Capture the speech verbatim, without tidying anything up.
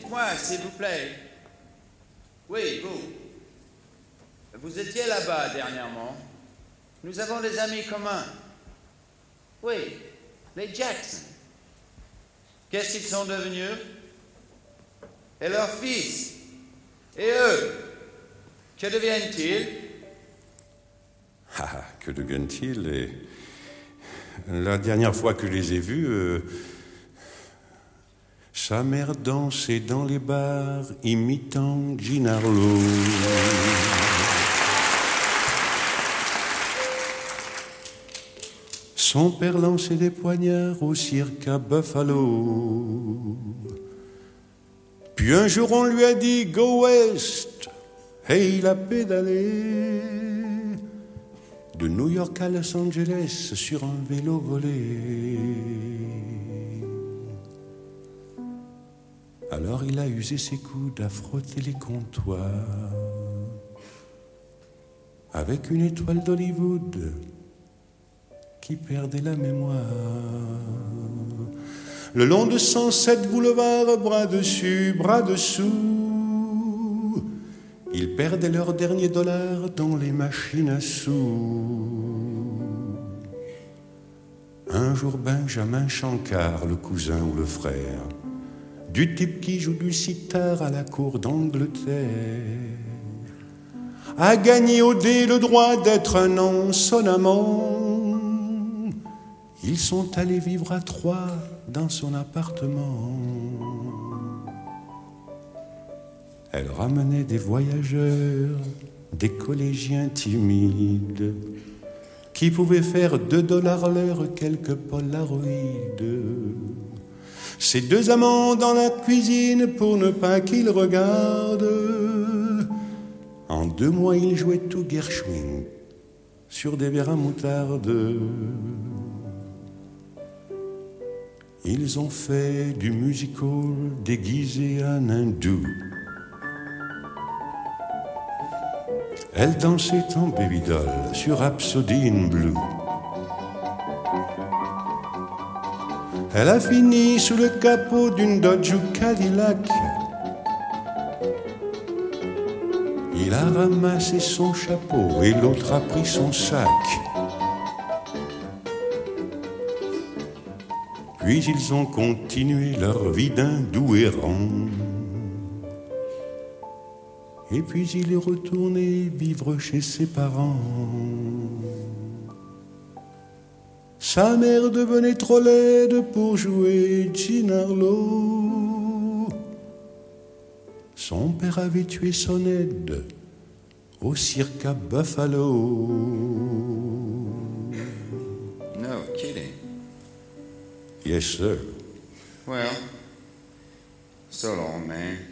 Dites-moi, s'il vous plaît. Oui, vous. Vous étiez là-bas dernièrement. Nous avons des amis communs. Oui, les Jackson. Qu'est-ce qu'ils sont devenus? Et leurs fils? Et eux? Que deviennent-ils? Ah, que deviennent-ils? Et... La dernière fois que je les ai vus, euh... sa mère dansait dans les bars imitant Jean Harlow. Son père lançait des poignards au cirque à Buffalo. Puis un jour on lui a dit « Go West » et il a pédalé de New York à Los Angeles sur un vélo volé. Alors il a usé ses coudes à frotter les comptoirs avec une étoile d'Hollywood qui perdait la mémoire. Le long de cent sept boulevards, bras dessus, bras dessous, ils perdaient leurs derniers dollars dans les machines à sous. Un jour Benjamin Chancard, le cousin ou le frère du type qui joue du sitar à la cour d'Angleterre, a gagné au dé le droit d'être un an son amant. Ils sont allés vivre à trois dans son appartement. Elle ramenait des voyageurs, des collégiens timides, qui pouvaient faire deux dollars l'heure quelques polaroïdes. Ces deux amants dans la cuisine pour ne pas qu'ils regardent. En deux mois, ils jouaient tout Gershwin sur des verres à moutarde. Ils ont fait du musical déguisé en hindou. Elle dansait en baby doll sur Rhapsody in Blue. Elle a fini sous le capot d'une Dodge ou Cadillac. Il a ramassé son chapeau et l'autre a pris son sac. Puis ils ont continué leur vie d'un doux errant. Et puis il est retourné vivre chez ses parents. Sa mère devenait trop laide pour jouer Jean Harlow. Son père avait tué son aide au cirque à Buffalo. No kidding. Yes, sir. Well, so long, man.